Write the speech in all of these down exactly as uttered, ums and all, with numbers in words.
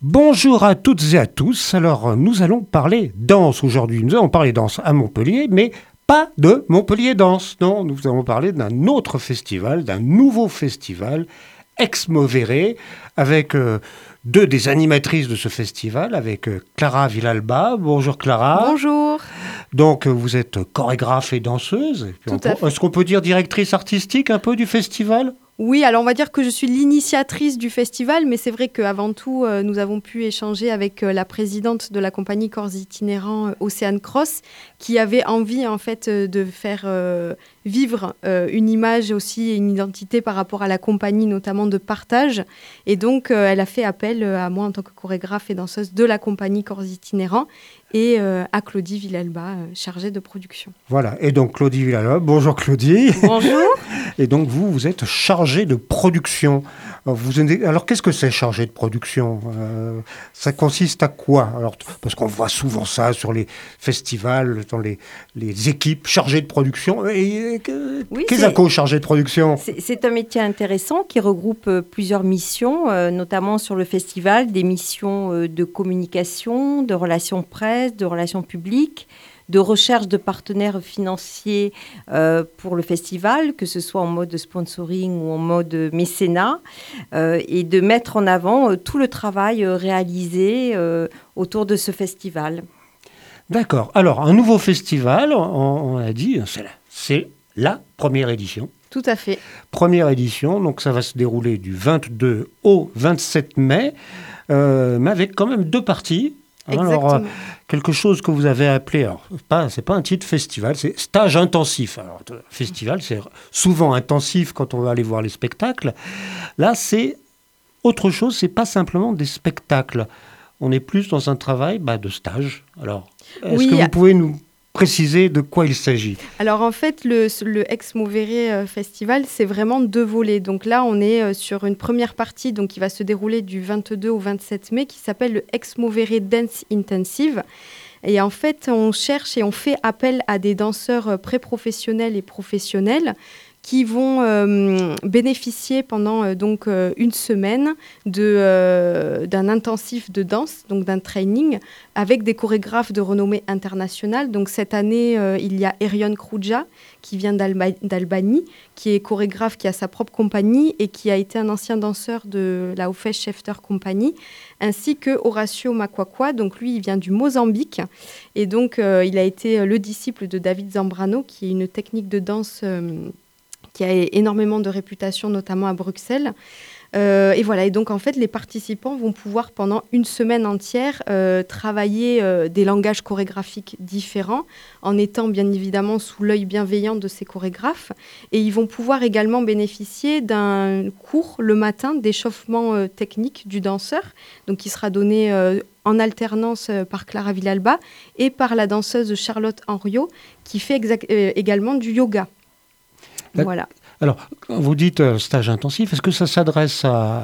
Bonjour à toutes et à tous. Alors, nous allons parler danse aujourd'hui. Nous allons parler danse à Montpellier, mais pas de Montpellier Danse. Non, nous allons parler d'un autre festival, d'un nouveau festival, Exmovere, avec euh, deux des animatrices de ce festival, avec euh, Clara Villalba. Bonjour Clara. Bonjour. Donc, euh, vous êtes chorégraphe et danseuse. Et puis Tout on à peut- fait. Est-ce qu'on peut dire directrice artistique un peu du festival ? Oui, alors on va dire que je suis l'initiatrice du festival, mais c'est vrai qu'avant tout, euh, nous avons pu échanger avec euh, la présidente de la compagnie Corps Itinérants euh, Océane Cross, qui avait envie en fait euh, de faire euh, vivre euh, une image aussi et une identité par rapport à la compagnie, notamment de partage. Et donc, euh, elle a fait appel euh, à moi en tant que chorégraphe et danseuse de la compagnie Corps Itinérants et euh, à Claudie Villalba, euh, chargée de production. Voilà. Et donc, Claudie Villalba. Bonjour Claudie. Bonjour. Et donc, vous, vous êtes chargé de production. Alors, vous, alors qu'est-ce que c'est chargé de production ? Euh, Ça consiste à quoi ? Alors, parce qu'on voit souvent ça sur les festivals, dans les, les équipes chargées de production. Et, que- Oui, qu'est-ce c'est- qu'un chargé de production ? C'est c'est un métier intéressant qui regroupe euh, plusieurs missions, euh, notamment sur le festival, des missions euh, de communication, de relations presse, de relations publiques, de recherche de partenaires financiers euh, pour le festival, que ce soit en mode sponsoring ou en mode mécénat, euh, et de mettre en avant euh, tout le travail euh, réalisé euh, autour de ce festival. D'accord. Alors, un nouveau festival, on, on a dit, c'est la, c'est la première édition. Tout à fait. Première édition, donc ça va se dérouler du vingt-deux au vingt-sept mai, euh, mais avec quand même deux parties. Hein, alors, euh, Exactement. quelque chose que vous avez appelé, alors c'est pas, c'est pas un titre festival, c'est stage intensif. Alors, euh, festival, c'est souvent intensif quand on va aller voir les spectacles. Là, c'est autre chose, c'est pas simplement des spectacles. On est plus dans un travail bah, de stage. Alors, est-ce Oui, que vous à- pouvez nous préciser de quoi il s'agit ? Alors en fait, le, le Exmovere euh, Festival, c'est vraiment deux volets. Donc là, on est euh, sur une première partie donc, qui va se dérouler du vingt-deux au vingt-sept mai, qui s'appelle le Exmovere Dance Intensive. Et en fait, on cherche et on fait appel à des danseurs euh, pré-professionnels et professionnels qui vont euh, bénéficier pendant euh, donc euh, une semaine de, euh, d'un intensif de danse, donc d'un training, avec des chorégraphes de renommée internationale. Donc cette année, euh, il y a Erion Krouja, qui vient d'Alba- d'Albanie, qui est chorégraphe, qui a sa propre compagnie et qui a été un ancien danseur de la Office Schefter Company, ainsi que Horacio Makwakwa, donc lui, il vient du Mozambique. Et donc, euh, il a été le disciple de David Zambrano, qui est une technique de danse euh, qui a énormément de réputation, notamment à Bruxelles. Euh, et voilà, et donc en fait, les participants vont pouvoir pendant une semaine entière euh, travailler euh, des langages chorégraphiques différents, en étant bien évidemment sous l'œil bienveillant de ces chorégraphes. Et ils vont pouvoir également bénéficier d'un cours le matin d'échauffement euh, technique du danseur, donc qui sera donné euh, en alternance euh, par Clara Villalba et par la danseuse Charlotte Henriot, qui fait exact- euh, également du yoga. D'ac- Voilà. Alors, quand vous dites euh, stage intensif, est-ce que ça s'adresse à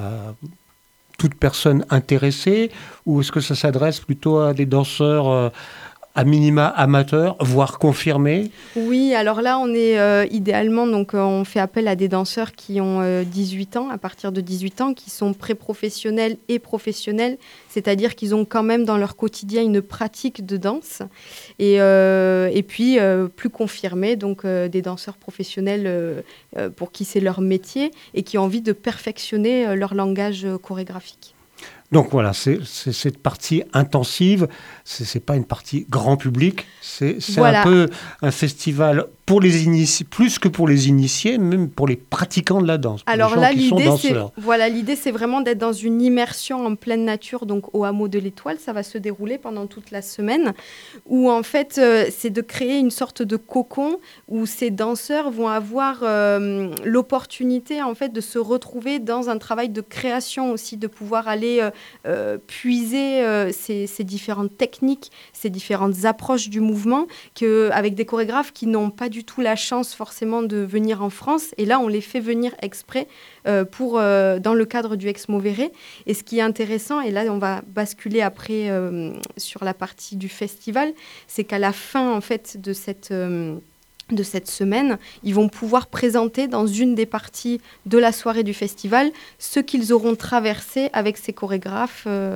toute personne intéressée ou est-ce que ça s'adresse plutôt à des danseurs euh, à minima amateurs, voire confirmés ? Oui, alors là, on est euh, idéalement, donc euh, on fait appel à des danseurs qui ont euh, dix-huit ans, à partir de dix-huit ans, qui sont pré-professionnels et professionnels, c'est-à-dire qu'ils ont quand même dans leur quotidien une pratique de danse, et, euh, et puis euh, plus confirmés, donc euh, des danseurs professionnels euh, euh, pour qui c'est leur métier et qui ont envie de perfectionner euh, leur langage euh, chorégraphique. Donc voilà, c'est, c'est cette partie intensive, c'est, c'est pas une partie grand public, c'est, c'est Voilà. un peu un festival pour les initiés, plus que pour les initiés, même pour les pratiquants de la danse, pour Alors les gens là, qui sont l'idée, c'est, danseurs. voilà, l'idée, c'est vraiment d'être dans une immersion en pleine nature, donc au hameau de l'Étoile. Ça va se dérouler pendant toute la semaine, où en fait, euh, c'est de créer une sorte de cocon où ces danseurs vont avoir euh, l'opportunité en fait de se retrouver dans un travail de création aussi, de pouvoir aller euh, euh, puiser euh, ces, ces différentes techniques, ces différentes approches du mouvement, que, avec des chorégraphes qui n'ont pas du tout la chance forcément de venir en France. Et là, on les fait venir exprès euh, pour, euh, dans le cadre du Exmovere. Et ce qui est intéressant, et là, on va basculer après euh, sur la partie du festival, c'est qu'à la fin, en fait, de cette... Euh, de cette semaine, ils vont pouvoir présenter dans une des parties de la soirée du festival ce qu'ils auront traversé avec ces chorégraphes euh,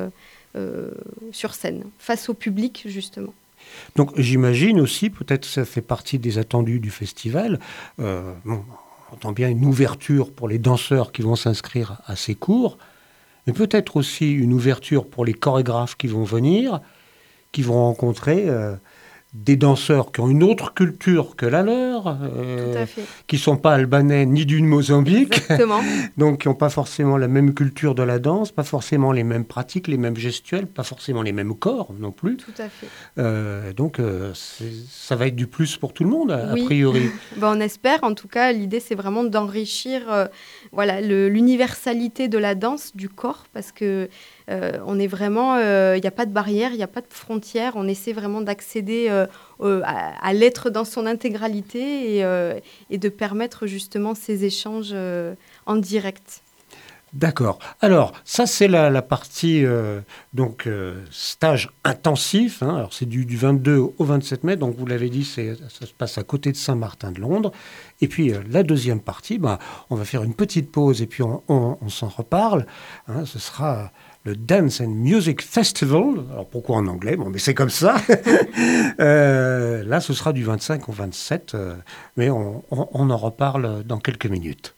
euh, sur scène, face au public justement. Donc j'imagine aussi, peut-être ça fait partie des attendus du festival, euh, bon, on entend bien une ouverture pour les danseurs qui vont s'inscrire à ces cours, mais peut-être aussi une ouverture pour les chorégraphes qui vont venir, qui vont rencontrer euh, des danseurs qui ont une autre culture que la leur, euh, Tout à fait. qui ne sont pas albanais ni du Mozambique, Exactement. donc qui n'ont pas forcément la même culture de la danse, pas forcément les mêmes pratiques, les mêmes gestuels, pas forcément les mêmes corps non plus. Tout à fait. Euh, donc euh, ça va être du plus pour tout le monde, a, oui. a priori. Ben, on espère, en tout cas, l'idée c'est vraiment d'enrichir euh, voilà, le, l'universalité de la danse, du corps, parce que euh, on est vraiment, il euh, n'y a pas de barrière, il n'y a pas de frontière, on essaie vraiment d'accéder euh, euh, à, à l'être dans son intégralité et, euh, et de permettre justement ces échanges euh, en direct. D'accord. Alors, ça, c'est la, la partie euh, donc, euh, stage intensif. Hein. Alors, c'est du, du vingt-deux au vingt-sept mai. Donc, vous l'avez dit, c'est, ça se passe à côté de Saint-Martin-de-Londres. Et puis, euh, la deuxième partie, bah, on va faire une petite pause et puis on, on, on s'en reparle. Hein. Ce sera le Dance and Music Festival. Alors, pourquoi en anglais? Bon, mais c'est comme ça. euh, là, ce sera du vingt-cinq au vingt-sept. Euh, mais on, on, on en reparle dans quelques minutes.